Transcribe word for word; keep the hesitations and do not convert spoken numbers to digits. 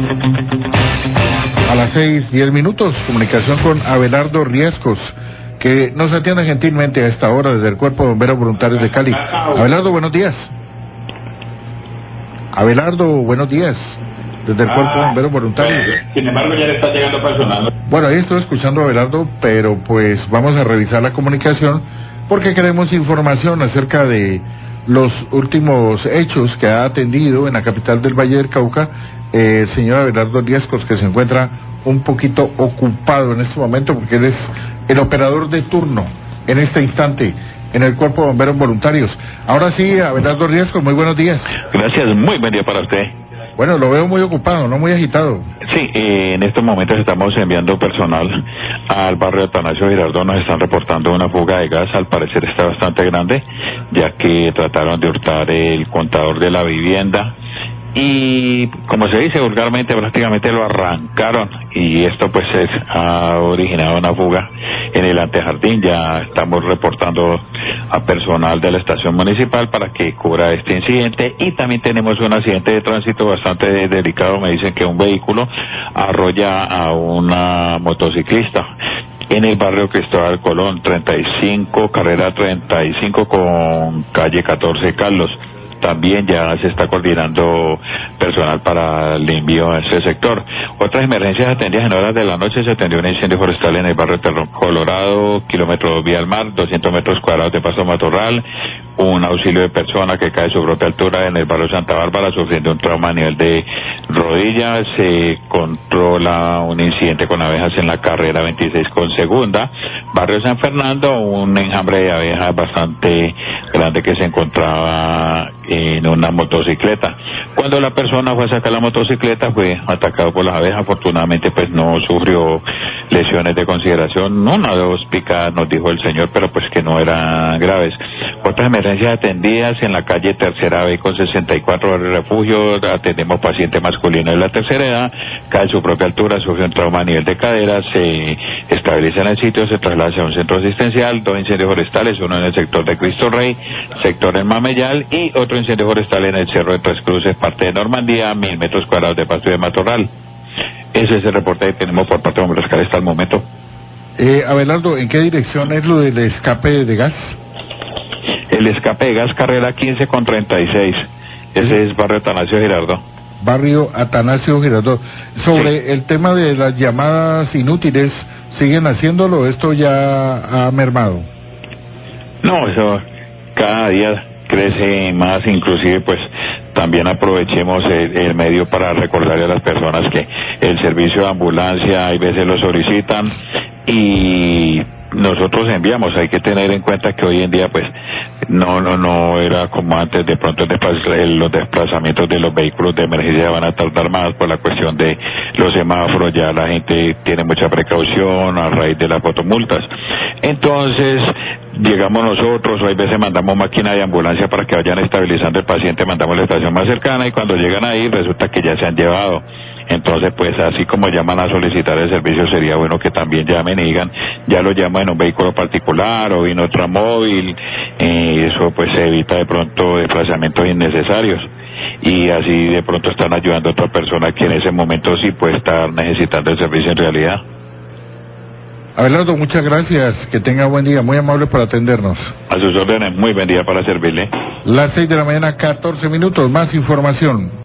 A las seis, diez minutos, comunicación con Abelardo Riescos, que nos atiende gentilmente a esta hora desde el Cuerpo de Bomberos Voluntarios de Cali. Abelardo, buenos días. Abelardo, buenos días, desde el Cuerpo de Bomberos Voluntarios. Sin embargo, ya le está llegando personal. Bueno, ahí estoy escuchando a Abelardo, pero pues vamos a revisar la comunicación porque queremos información acerca de los últimos hechos que ha atendido en la capital del Valle del Cauca eh, el señor Abelardo Riescos, que se encuentra un poquito ocupado en este momento porque él es el operador de turno en este instante en el Cuerpo de Bomberos Voluntarios. Ahora sí, Abelardo Riescos, muy buenos días. Gracias, muy buen día para usted. Bueno, lo veo muy ocupado, no muy agitado. Sí, eh, en estos momentos estamos enviando personal al barrio Atanasio Girardot. Nos están reportando una fuga de gas, al parecer está bastante grande, ya que trataron de hurtar el contador de la vivienda y, como se dice vulgarmente, prácticamente lo arrancaron, y esto pues es, ha originado una fuga en el antejardín. Ya estamos reportando a personal de la estación municipal para que cubra este incidente, y también tenemos un accidente de tránsito bastante delicado. Me dicen que un vehículo arrolla a una motociclista en el barrio Cristóbal Colón, treinta y cinco, carrera treinta y cinco con calle catorce Carlos. También ya se está coordinando personal para el envío a ese sector. Otras emergencias atendidas en horas de la noche: se atendió un incendio forestal en el barrio Terrón Colorado, kilómetro vía al mar, doscientos metros cuadrados de pasto matorral. Un auxilio de persona que cae a su propia altura en el barrio Santa Bárbara, sufriendo un trauma a nivel de rodillas. Se controla un incidente con abejas en la carrera veintiséis con segunda, barrio San Fernando, un enjambre de abejas bastante grande que se encontraba en una motocicleta. Cuando la persona fue a sacar la motocicleta, fue atacado por las abejas. Afortunadamente pues no sufrió lesiones de consideración, una o dos picadas nos dijo el señor, pero pues que no eran graves. Otras emergencias atendidas en la calle Tercera B con sesenta y cuatro, barrio Refugio. Atendemos paciente masculino de la tercera edad, cae a su propia altura, sufre un trauma a nivel de cadera, se estabiliza en el sitio, se traslada a un centro asistencial. Dos incendios forestales, uno en el sector de Cristo Rey, sector en Mamellal, y otro incendio forestal en el Cerro de Tres Cruces, parte de Normandía, mil metros cuadrados de pasto y de matorral. Ese es el reporte que tenemos por parte de Bomberos Cali hasta el momento. Eh, Abelardo, ¿en qué dirección es lo del escape de gas? El escape de gas, carrera quince con treinta y seis. Ese ¿Sí? es barrio Atanasio Girardot. Barrio Atanasio Girardot. Sobre sí. el tema de las llamadas inútiles, ¿siguen haciéndolo? ¿Esto ya ha mermado? No, eso cada día crece más. Inclusive pues también aprovechemos el, el medio para recordarle a las personas que el servicio de ambulancia hay veces lo solicitan y nosotros enviamos. Hay que tener en cuenta que hoy en día pues no no no era como antes. De pronto el desplaz- los desplazamientos de los vehículos de emergencia van a tardar más por la cuestión de los semáforos. Ya la gente tiene mucha precaución a raíz de las fotomultas. Entonces llegamos nosotros, o hay veces mandamos máquina de ambulancia para que vayan estabilizando el paciente, mandamos la estación más cercana, y cuando llegan ahí resulta que ya se han llevado. Entonces pues así como llaman a solicitar el servicio, sería bueno que también llamen y digan, ya lo llaman en un vehículo particular o en otra móvil, y eso pues se evita de pronto desplazamientos innecesarios, y así de pronto están ayudando a otra persona que en ese momento sí puede estar necesitando el servicio en realidad. Abelardo, muchas gracias, que tenga buen día, muy amable por atendernos. A sus órdenes, muy buen día para servirle. Las seis de la mañana, catorce minutos, más información.